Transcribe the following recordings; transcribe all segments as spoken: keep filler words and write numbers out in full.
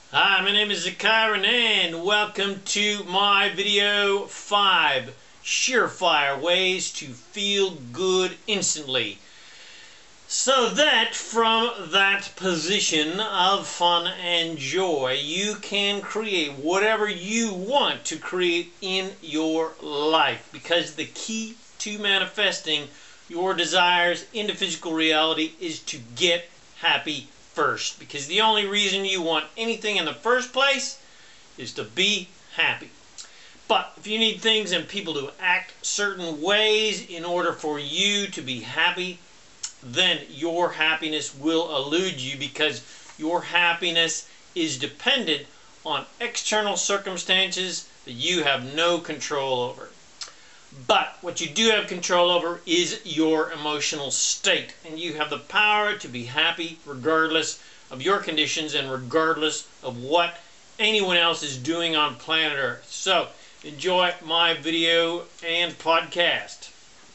Hi, my name is Zakairan and welcome to my video five surefire ways to feel good instantly. So that from that position of fun and joy, you can create whatever you want to create in your life. Because the key to manifesting your desires into physical reality is to get happy first, because the only reason you want anything in the first place is to be happy. But if you need things and people to act certain ways in order for you to be happy, then your happiness will elude you, because your happiness is dependent on external circumstances that you have no control over. But what you do have control over is your emotional state, and you have the power to be happy regardless of your conditions and regardless of what anyone else is doing on planet Earth. So enjoy my video and podcast.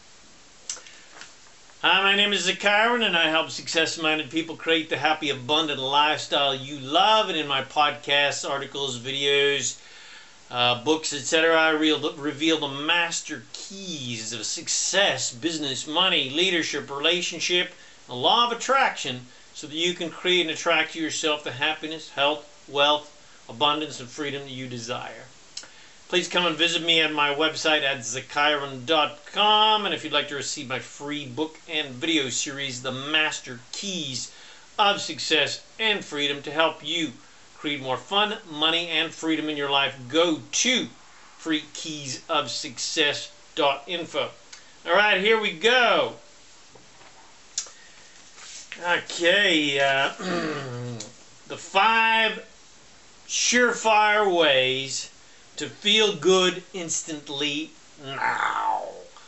Hi, my name is Zakairan and I help success-minded people create the happy, abundant lifestyle you love. And in my podcasts, articles, videos, Uh, books, et cetera, I reveal the master keys of success, business, money, leadership, relationship, the law of attraction, so that you can create and attract to yourself the happiness, health, wealth, abundance, and freedom that you desire. Please come and visit me at my website at zakairan dot com, and if you'd like to receive my free book and video series, The Master Keys of Success and Freedom, to help you create more fun, money, and freedom in your life, go to free keys of success dot info. All right, here we go. Okay, uh, the five surefire ways to feel good instantly now.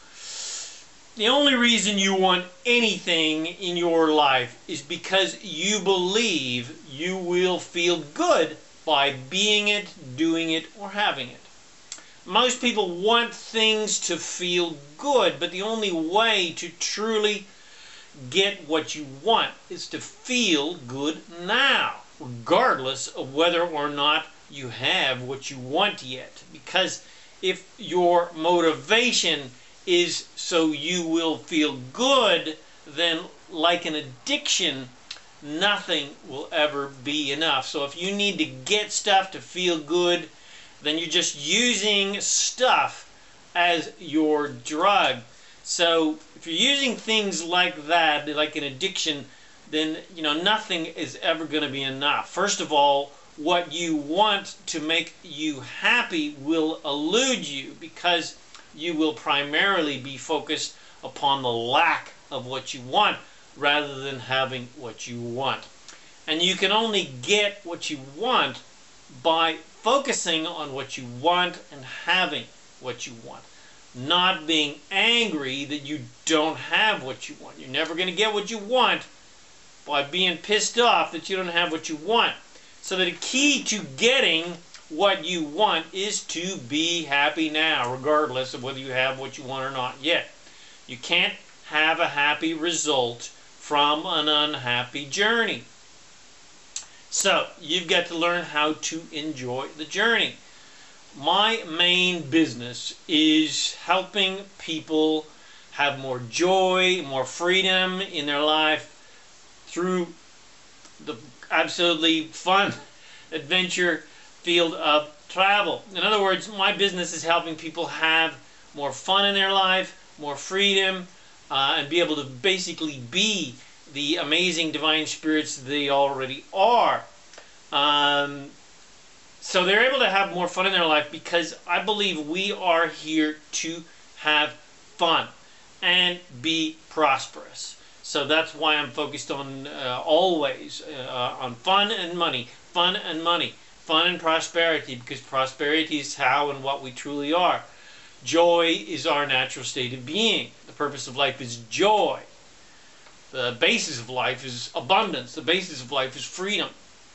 The only reason you want anything in your life is because you believe you will feel good by being it, doing it, or having it. Most people want things to feel good, but the only way to truly get what you want is to feel good now, regardless of whether or not you have what you want yet. Because if your motivation is so you will feel good, then like an addiction, nothing will ever be enough. So if you need to get stuff to feel good, then you're just using stuff as your drug. So if you're using things like that, like an addiction, then you know nothing is ever going to be enough. First of all, what you want to make you happy will elude you, because you will primarily be focused upon the lack of what you want rather than having what you want. And you can only get what you want by focusing on what you want and having what you want. Not being angry that you don't have what you want. You're never going to get what you want by being pissed off that you don't have what you want. So the key to getting what you want is to be happy now, regardless of whether you have what you want or not yet. You can't have a happy result from an unhappy journey. So you've got to learn how to enjoy the journey. My main business is helping people have more joy, more freedom in their life through the absolutely fun adventure field of travel. In other words, my business is helping people have more fun in their life, more freedom, uh, and be able to basically be the amazing divine spirits they already are. Um, so they're able to have more fun in their life because I believe we are here to have fun and be prosperous. So that's why I'm focused on uh, always uh, on fun and money, fun and money. Fun and prosperity, because prosperity is how and what we truly are. Joy is our natural state of being. The purpose of life is joy. The basis of life is abundance. The basis of life is freedom.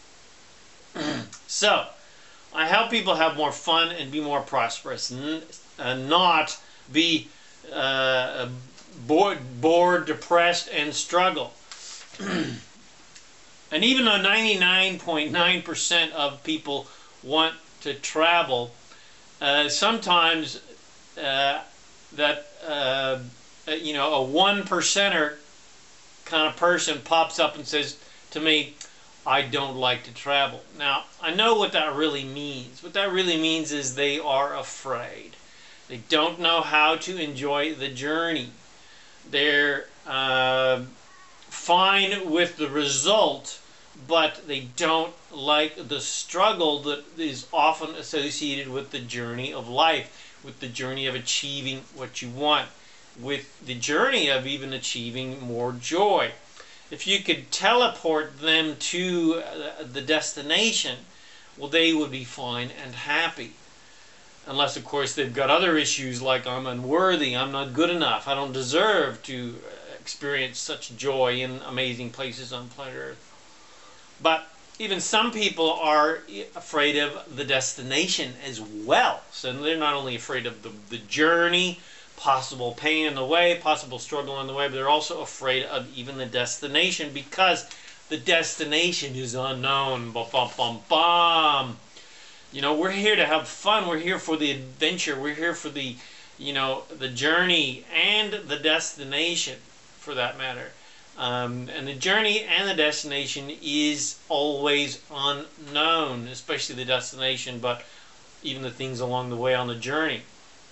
So, I help people have more fun and be more prosperous, and not be uh, bored, bored, depressed, and struggle. And even though ninety-nine point nine percent of people want to travel, uh, sometimes uh, that, uh, you know, a one percenter kind of person pops up and says to me, I don't like to travel. Now, I know what that really means. What that really means is they are afraid. They don't know how to enjoy the journey. They're uh, fine with the result, but they don't like the struggle that is often associated with the journey of life, with the journey of achieving what you want, with the journey of even achieving more joy. If you could teleport them to the destination, well, they would be fine and happy. Unless, of course, they've got other issues like I'm unworthy, I'm not good enough, I don't deserve to experience such joy in amazing places on planet Earth. But even some people are afraid of the destination as well. So they're not only afraid of the, the journey, possible pain in the way, possible struggle on the way, but they're also afraid of even the destination because the destination is unknown. Bum, bum, bum, bum. You know, we're here to have fun. We're here for the adventure. We're here for the, you know, the journey and the destination, for that matter. Um, and the journey and the destination is always unknown, especially the destination, but even the things along the way on the journey.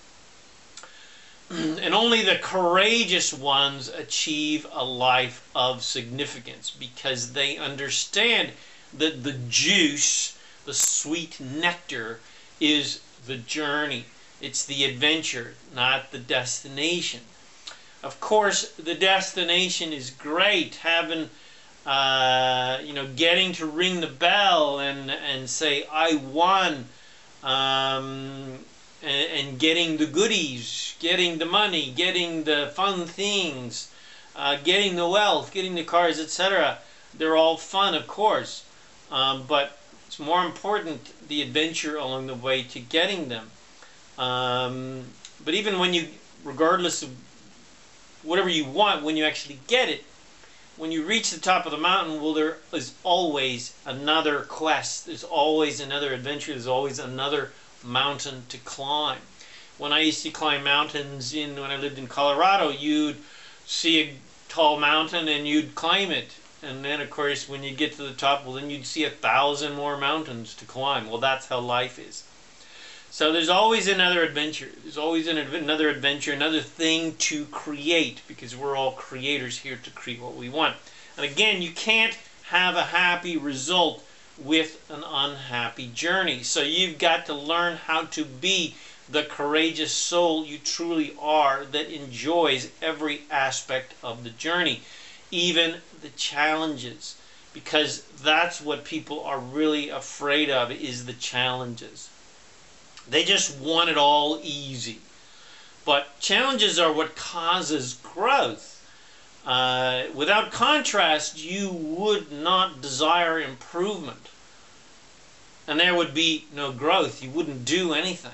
And only the courageous ones achieve a life of significance because they understand that the juice, the sweet nectar, is the journey. It's the adventure, not the destination. Of course, the destination is great. Having, uh, you know, getting to ring the bell and and say I won. Um, And, and getting the goodies, getting the money, getting the fun things, uh, getting the wealth, getting the cars, et cetera. They're all fun, of course, um, but it's more important the adventure along the way to getting them. Um, but even when you, regardless of whatever you want, when you actually get it, when you reach the top of the mountain, well, there is always another quest. There's always another adventure. There's always another mountain to climb. When I used to climb mountains in when I lived in Colorado, you'd see a tall mountain and you'd climb it, and then of course when you get to the top, well, then you'd see a thousand more mountains to climb. Well, that's how life is. So there's always another adventure. There's always an, another adventure, another thing to create, because we're all creators here to create what we want. And again, you can't have a happy result with an unhappy journey. So you've got to learn how to be the courageous soul you truly are that enjoys every aspect of the journey, even the challenges, because that's what people are really afraid of, is the challenges. They just want it all easy. But challenges are what causes growth. Uh, without contrast, you would not desire improvement. And there would be no growth. You wouldn't do anything.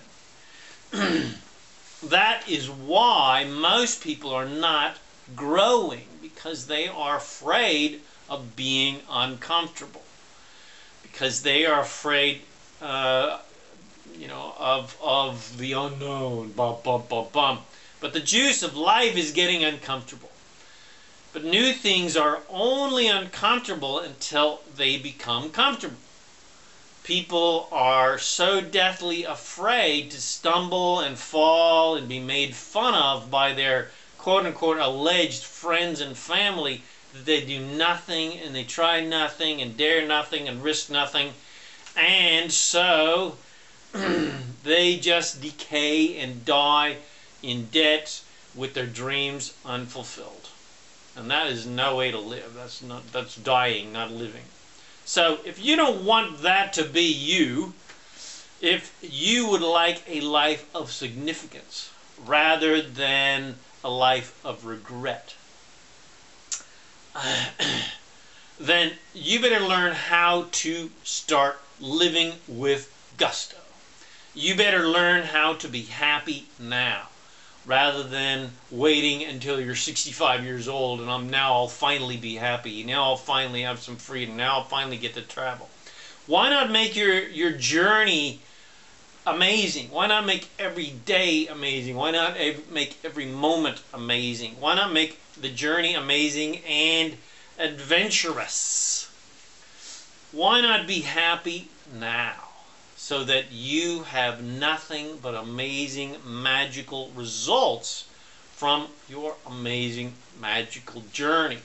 That is why most people are not growing, because they are afraid of being uncomfortable. Because they are afraid, uh, you know, of, of the unknown. Bum, bum, bum, bum. But the juice of life is getting uncomfortable. But new things are only uncomfortable until they become comfortable. People are so deathly afraid to stumble and fall and be made fun of by their quote-unquote alleged friends and family that they do nothing and they try nothing and dare nothing and risk nothing. And so they just decay and die in debt with their dreams unfulfilled. And that is no way to live. That's not, that's dying, not living. So if you don't want that to be you, if you would like a life of significance rather than a life of regret, uh, then you better learn how to start living with gusto. You better learn how to be happy now. rather than waiting until you're sixty-five years old and I'm now I'll finally be happy. Now I'll finally have some freedom. Now I'll finally get to travel. Why not make your, your journey amazing? Why not make every day amazing? Why not make every moment amazing? Why not make the journey amazing and adventurous? Why not be happy now so that you have nothing but amazing, magical results from your amazing, magical journey?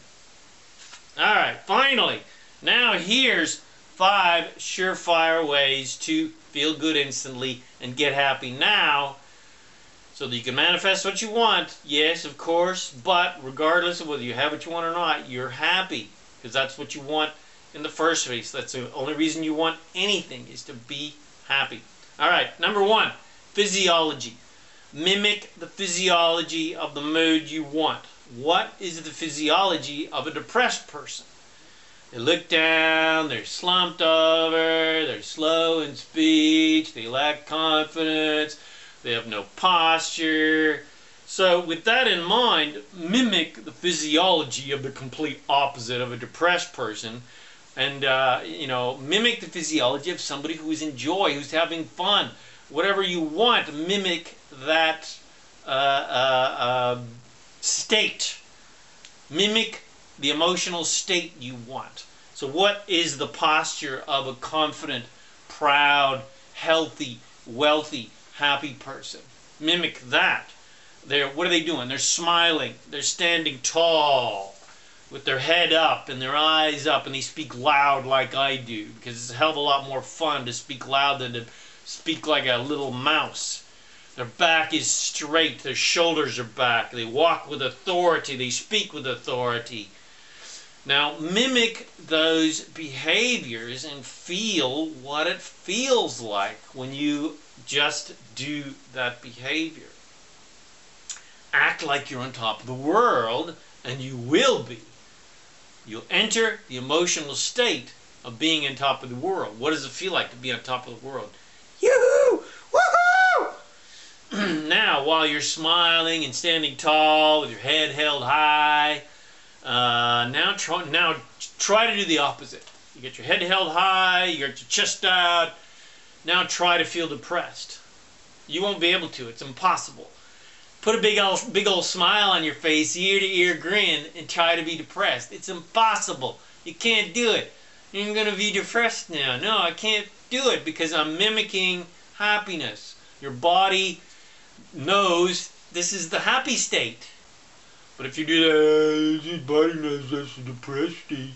All right, finally, now here's five surefire ways to feel good instantly and get happy now so that you can manifest what you want. Yes, of course, but regardless of whether you have what you want or not, you're happy because that's what you want in the first place. That's the only reason you want anything, is to be happy. All right, number one, physiology. Mimic the physiology of the mood you want. What is the physiology of a depressed person? They look down, they're slumped over, they're slow in speech, they lack confidence, they have no posture. So with that in mind, mimic the physiology of the complete opposite of a depressed person. And, uh, you know, mimic the physiology of somebody who's in joy, who's having fun. Whatever you want, mimic that uh, uh, uh, state. Mimic the emotional state you want. So what is the posture of a confident, proud, healthy, wealthy, happy person? Mimic that. They're, what are they doing? They're smiling. They're standing tall with their head up and their eyes up, and they speak loud like I do, because it's a hell of a lot more fun to speak loud than to speak like a little mouse. Their back is straight, their shoulders are back, they walk with authority, they speak with authority. Now mimic those behaviors and feel what it feels like when you just do that behavior. Act like you're on top of the world, and you will be. You'll enter the emotional state of being on top of the world. What does it feel like to be on top of the world? Yoo-hoo! Woohoo! Now, while you're smiling and standing tall with your head held high, uh, now, try, now try to do the opposite. You get your head held high, you get your chest out. Now try to feel depressed. You won't be able to. It's impossible. Put a big old, big old smile on your face, ear to ear grin, and try to be depressed. It's impossible. You can't do it. You're going to be depressed now. No, I can't do it because I'm mimicking happiness. Your body knows this is the happy state. But if you do that, your body knows that's a depressed state.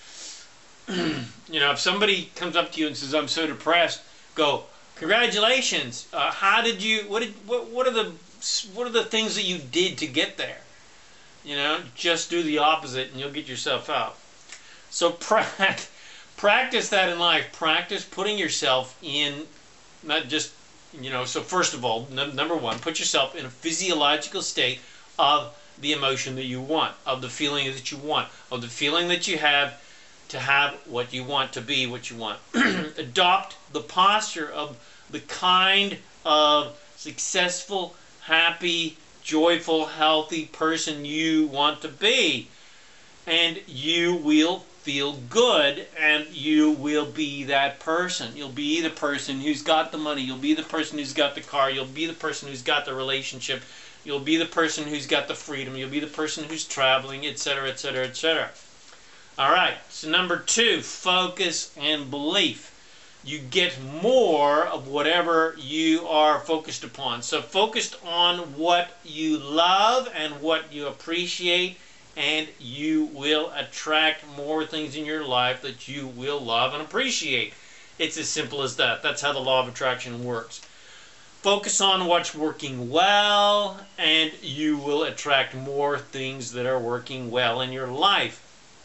You know, if somebody comes up to you and says, I'm so depressed, go, congratulations. Uh, how did you, what did, what, what are the, what are the things that you did to get there? You know, just do the opposite and you'll get yourself out. So pra practice that in life. Practice putting yourself in, not just, you know, so first of all, number one, put yourself in a physiological state of the emotion that you want, of the feeling that you want, of the feeling that you have to have what you want, to be what you want. Adopt the posture of the kind of successful, happy, joyful, healthy person you want to be. And you will feel good, and you will be that person. You'll be the person who's got the money. You'll be the person who's got the car. You'll be the person who's got the relationship. You'll be the person who's got the freedom. You'll be the person who's traveling, et cetera, et cetera, et cetera. All right, so number two, focus and belief. You get more of whatever you are focused upon. So focused on what you love and what you appreciate, and you will attract more things in your life that you will love and appreciate. It's as simple as that. That's how the law of attraction works. Focus on what's working well, and you will attract more things that are working well in your life.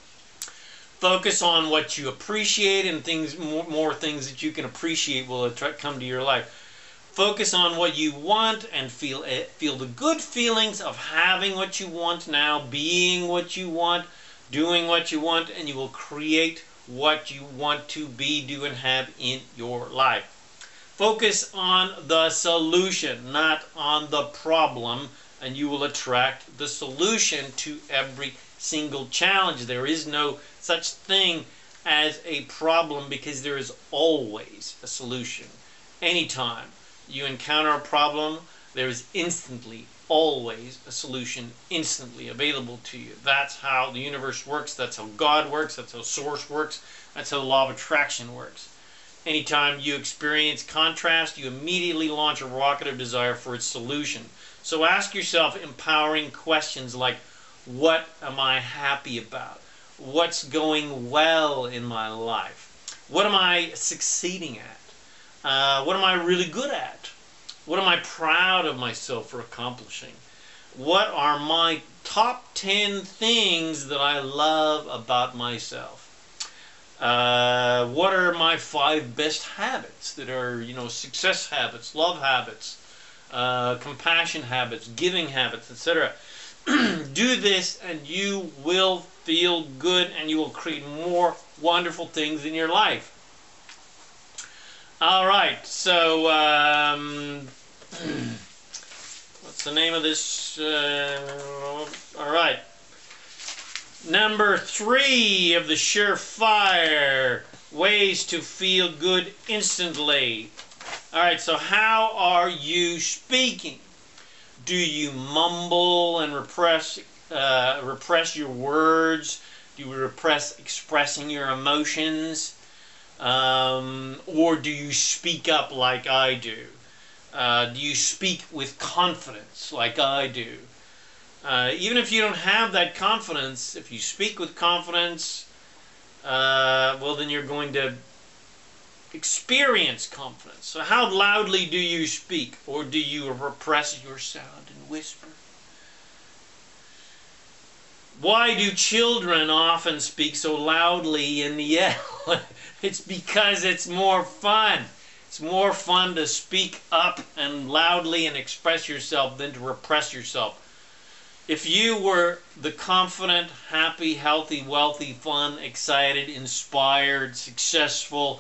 Focus on what you appreciate, and things more, more things that you can appreciate will attract, come to your life. Focus on what you want and feel it, feel the good feelings of having what you want now, being what you want, doing what you want, and you will create what you want to be, do, and have in your life. Focus on the solution, not on the problem. and you will attract the solution to every single challenge. There is no such thing as a problem, because there is always a solution. Anytime you encounter a problem, there is instantly, always a solution instantly available to you. That's how the universe works. That's how God works. That's how Source works. That's how the law of attraction works. Anytime you experience contrast, you immediately launch a rocket of desire for its solution. So ask yourself empowering questions like, what am I happy about? What's going well in my life? What am I succeeding at? Uh, what am I really good at? What am I proud of myself for accomplishing? What are my top ten things that I love about myself? Uh, what are my five best habits that are, you know, success habits, love habits, uh, compassion habits, giving habits, et cetera. Do this and you will feel good, and you will create more wonderful things in your life. All right, so um, what's the name of this? Uh, all right. Number three of the surefire ways to feel good instantly. All right, so how are you speaking? Do you mumble and repress uh, repress your words? Do you repress expressing your emotions? Um, or do you speak up like I do? Uh, do you speak with confidence like I do? Uh, even if you don't have that confidence, if you speak with confidence, uh, well, then you're going to experience confidence. So how loudly do you speak? Or do you repress your sound and whisper? Why do children often speak so loudly and yell? It's because it's more fun. It's more fun to speak up and loudly and express yourself than to repress yourself. If you were the confident, happy, healthy, wealthy, fun, excited, inspired, successful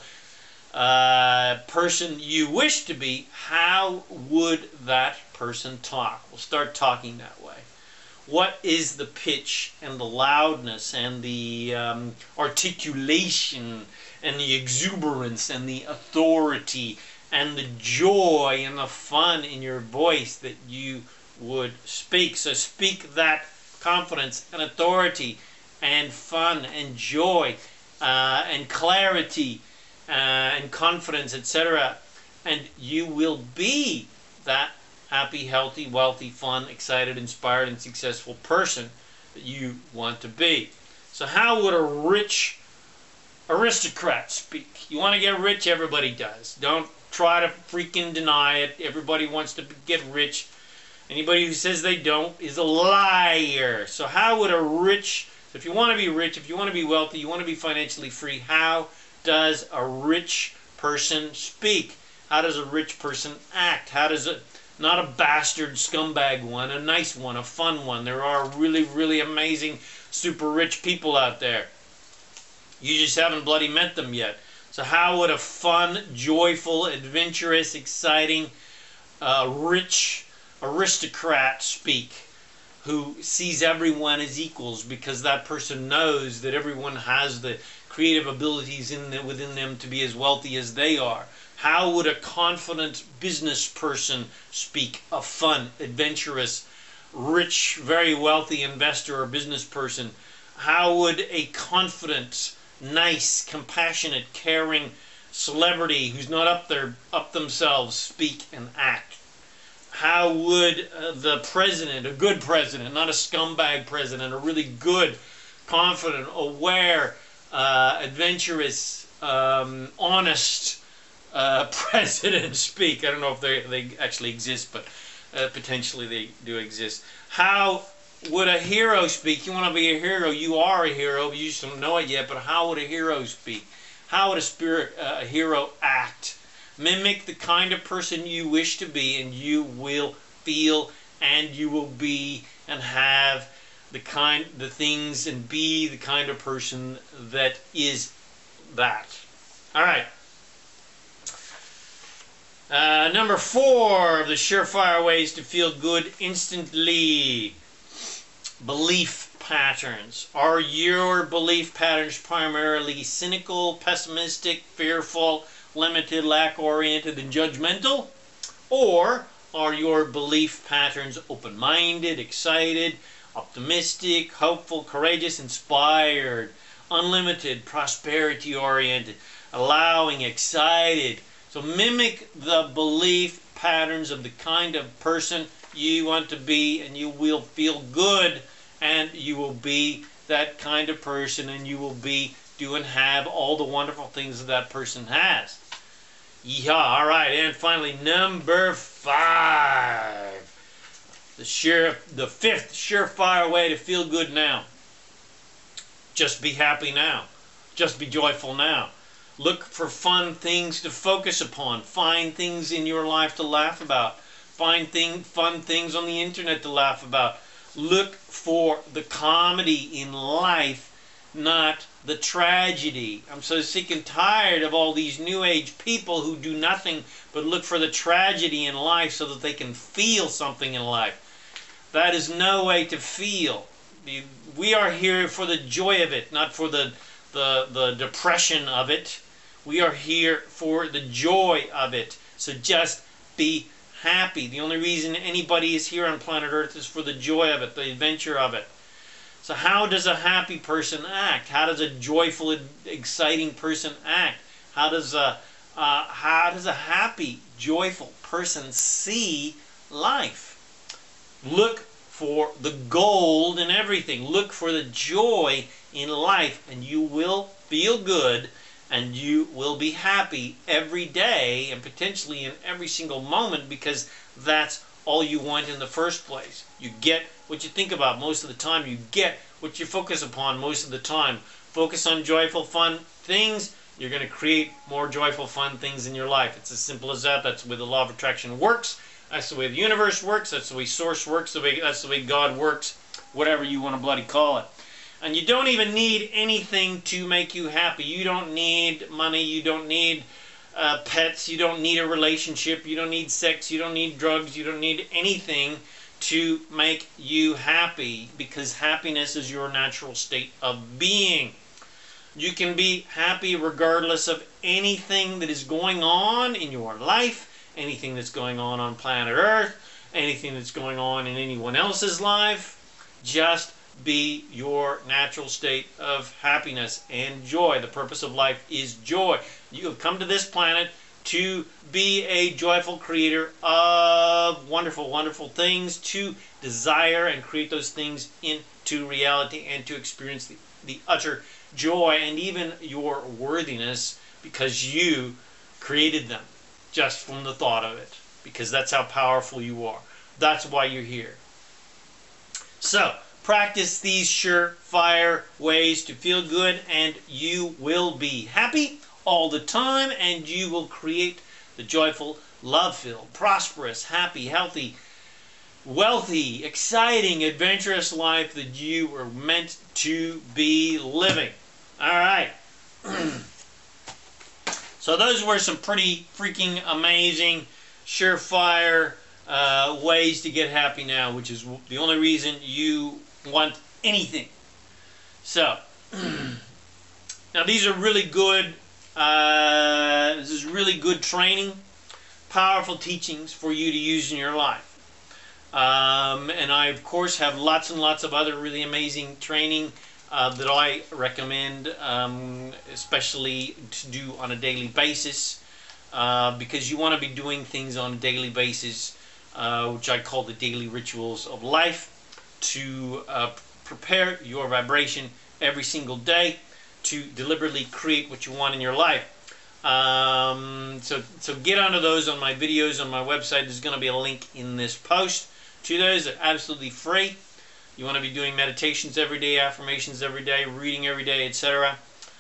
uh, person you wish to be, how would that person talk? We'll start talking that way. What is the pitch and the loudness and the um, articulation and the exuberance and the authority and the joy and the fun in your voice that you would speak? So speak that confidence and authority and fun and joy uh, and clarity uh, and confidence, et cetera. And you will be that happy, healthy, wealthy, fun, excited, inspired, and successful person that you want to be. So how would a rich aristocrat speak? You want to get rich? Everybody does. Don't try to freaking deny it. Everybody wants to get rich. Anybody who says they don't is a liar. So how would a rich, if you want to be rich, if you want to be wealthy, you want to be financially free, how does a rich person speak? How does a rich person act? How does it, not a bastard scumbag one, a nice one, a fun one. There are really, really amazing, super rich people out there. You just haven't bloody met them yet. So how would a fun, joyful, adventurous, exciting, uh, rich aristocrat speak, who sees everyone as equals because that person knows that everyone has the creative abilities in them, within them to be as wealthy as they are? How would a confident business person speak? A fun, adventurous, rich, very wealthy investor or business person. How would a confident, nice, compassionate, caring celebrity who's not up there, up themselves, speak and act? How would uh, the president, a good president, not a scumbag president, a really good, confident, aware, uh, adventurous, um, honest uh, president speak? I don't know if they, they actually exist, but uh, potentially they do exist. How would a hero speak? You want to be a hero, you are a hero, but you just don't know it yet, but how would a hero speak? How would a spirit, uh, a hero act? Mimic the kind of person you wish to be, and you will feel and you will be and have the kind, the things, and be the kind of person that is that. All right. Uh, number four of the surefire ways to feel good instantly. Belief patterns. Are your belief patterns primarily cynical, pessimistic, fearful, limited, lack-oriented, and judgmental? Or are your belief patterns open-minded, excited, optimistic, hopeful, courageous, inspired, unlimited, prosperity-oriented, allowing, excited? So mimic the belief patterns of the kind of person you want to be, and you will feel good, and you will be that kind of person, and you will be, do and have all the wonderful things that that person has. Yeah, all right, and finally, number five. The sure, the fifth surefire way to feel good now. Just be happy now. Just be joyful now. Look for fun things to focus upon. Find things in your life to laugh about. Find thing, fun things on the internet to laugh about. Look for the comedy in life, not the tragedy. I'm so sick and tired of all these new age people who do nothing but look for the tragedy in life so that they can feel something in life. That is no way to feel. We are here for the joy of it, not for the, the, the depression of it. We are here for the joy of it. So just be happy. The only reason anybody is here on planet Earth is for the joy of it, the adventure of it. So how does a happy person act? How does a joyful, exciting person act? How does a, uh, how does a happy, joyful person see life? Look for the gold in everything. Look for the joy in life, and you will feel good, and you will be happy every day, and potentially in every single moment, because that's all you want in the first place. You get what you think about most of the time. You get what you focus upon most of the time. Focus on joyful, fun things. You're going to create more joyful, fun things in your life. It's as simple as that. That's the way the law of attraction works. That's the way the universe works. That's the way Source works. The way, that's the way God works. Whatever you want to bloody call it. And you don't even need anything to make you happy. You don't need money. You don't need uh, pets. You don't need a relationship. You don't need sex. You don't need drugs. You don't need anything to make you happy, because happiness is your natural state of being. You can be happy regardless of anything that is going on in your life, anything that's going on on planet Earth, anything that's going on in anyone else's life. Just be your natural state of happiness and joy. The purpose of life is joy. You have come to this planet to be a joyful creator of wonderful, wonderful things, to desire and create those things into reality, and to experience the, the utter joy and even your worthiness, because you created them just from the thought of it, because that's how powerful you are. That's why you're here. So, practice these surefire ways to feel good, and you will be happy all the time, and you will create the joyful, love-filled, prosperous, happy, healthy, wealthy, exciting, adventurous life that you were meant to be living. All right. So those were some pretty freaking amazing, surefire uh, ways to get happy now, which is the only reason you want anything. So, now these are really good. Uh, this is really good training, powerful teachings for you to use in your life. Um, and I, of course, have lots and lots of other really amazing training uh, that I recommend, um, especially to do on a daily basis, uh, because you want to be doing things on a daily basis, uh, which I call the daily rituals of life, to uh, prepare your vibration every single day, to deliberately create what you want in your life. Um, so, so get onto those on my videos on my website. There's going to be a link in this post to those. They're absolutely free. You want to be doing meditations every day, affirmations every day, reading every day, et cetera.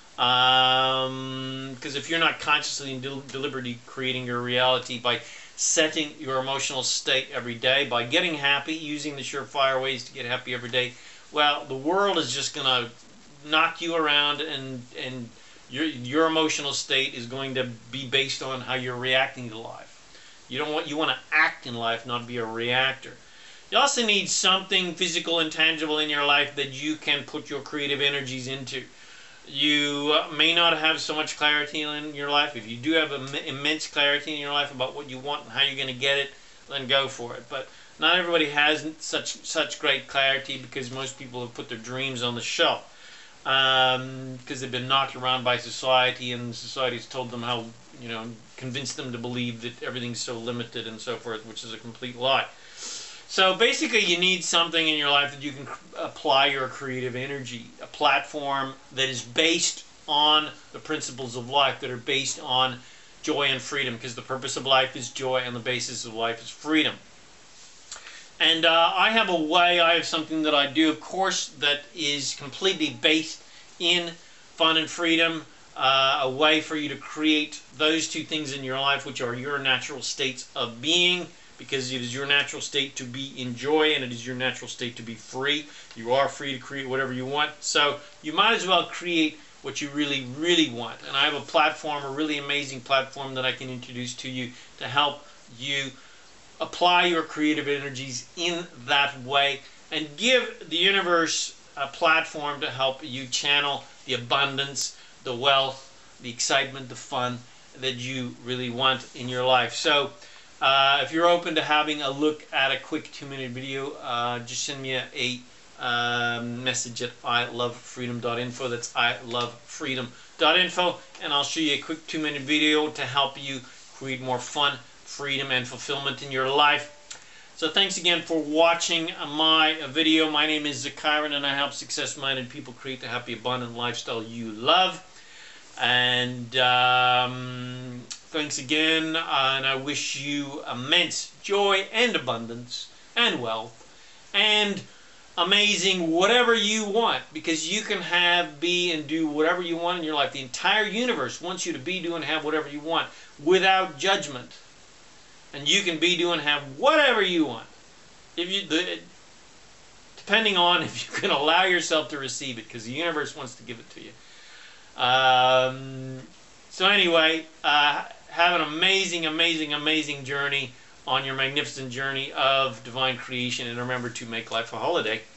Um, because if you're not consciously and del deliberately creating your reality by setting your emotional state every day, by getting happy, using the surefire ways to get happy every day, well, the world is just going to knock you around, and and your your emotional state is going to be based on how you're reacting to life. You don't want you want to act in life, not be a reactor. You also need something physical and tangible in your life that you can put your creative energies into. You uh, may not have so much clarity in your life. If you do have Im immense clarity in your life about what you want and how you're going to get it, then go for it. But not everybody has such such great clarity, because most people have put their dreams on the shelf um, because they've been knocked around by society, and society's told them how, you know, convinced them to believe that everything's so limited and so forth, which is a complete lie. So basically, you need something in your life that you can apply your creative energy, a platform that is based on the principles of life, that are based on joy and freedom, because the purpose of life is joy and the basis of life is freedom. And uh, I have a way, I have something that I do, of course, that is completely based in fun and freedom, uh, a way for you to create those two things in your life, which are your natural states of being, because it is your natural state to be in joy, and it is your natural state to be free. You are free to create whatever you want, so you might as well create what you really, really want. And I have a platform, a really amazing platform that I can introduce to you to help you apply your creative energies in that way and give the universe a platform to help you channel the abundance, the wealth, the excitement, the fun that you really want in your life. So uh, if you're open to having a look at a quick two-minute video, uh, just send me a, a um, message at I love freedom dot info. That's I love freedom dot info, and I'll show you a quick two-minute video to help you create more fun, freedom, and fulfillment in your life. So thanks again for watching my video. My name is Zakiran, and I help success-minded people create the happy, abundant lifestyle you love. And um, thanks again, uh, and I wish you immense joy and abundance and wealth and amazing whatever you want, because you can have, be, and do whatever you want in your life. The entire universe wants you to be, do, and have whatever you want without judgment. And you can be, do, and have whatever you want, if you, the, depending on if you can allow yourself to receive it, because the universe wants to give it to you. Um, so anyway, uh, have an amazing, amazing, amazing journey on your magnificent journey of divine creation, and remember to make life a holiday.